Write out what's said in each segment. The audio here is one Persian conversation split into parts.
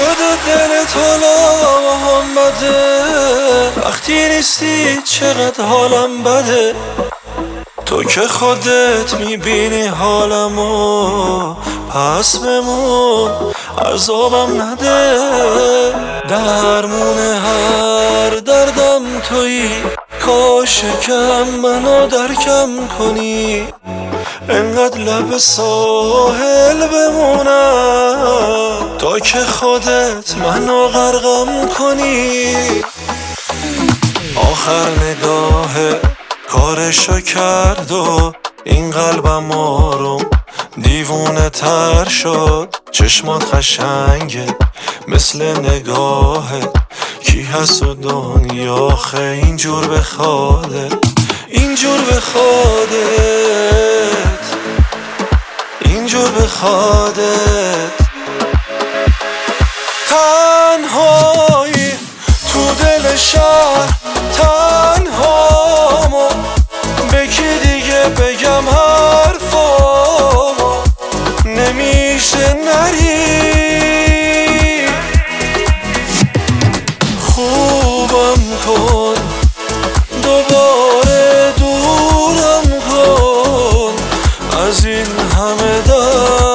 شده دلت حالا محمده، وقتی نیستی چقدر حالم بده. تو که خودت میبینی حالمو، پس بمون عذابم نده. درمون هر دردم تویی، کاش کم منو درکم کنی. انقدر لب ساحل بمونم تا که خودت منو غرقم کنی. آخر نگاه کارشو کرد و این قلبم آروم دیوونه تر شد. چشمات قشنگه مثل نگاهت، کی هست و دنیا خه اینجور بخواده، اینجور بخوادت، اینجور بخوادت. تنهایی تو دل شهر، تنهامو به کی دیگه بگم حرفامو، نمیشه نری. خوبم کن دوباره، دورم کن از این همه درد.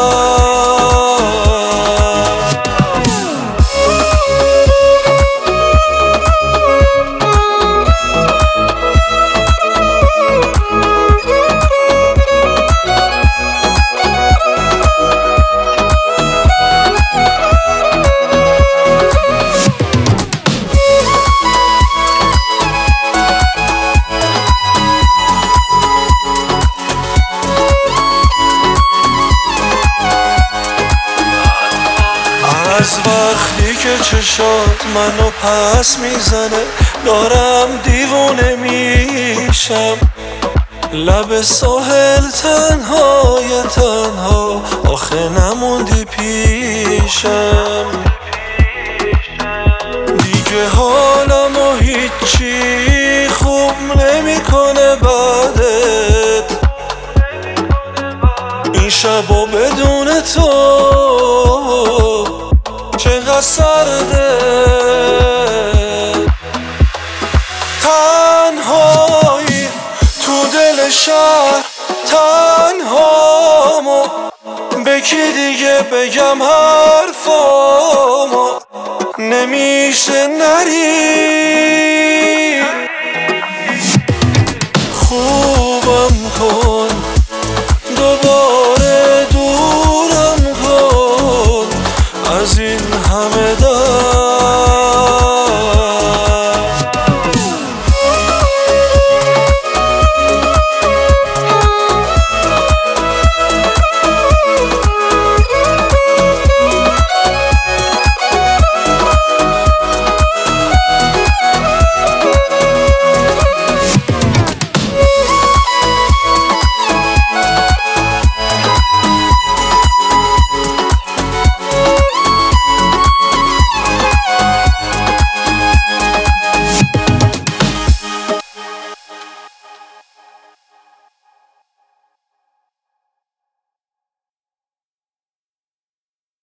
از وقتی که چشات منو پس میزنه، دارم دیوونه میشم. لب ساحل تنهای تنها، آخه نموندی پیشم. دیگه حالمو هیچی خوب نمیکنه بعدت. این شبا بدون تو چقدر سرده. تنهایی تو دل شهر، تنهامو به کی دیگه بگم حرفامو، نمیشه نری.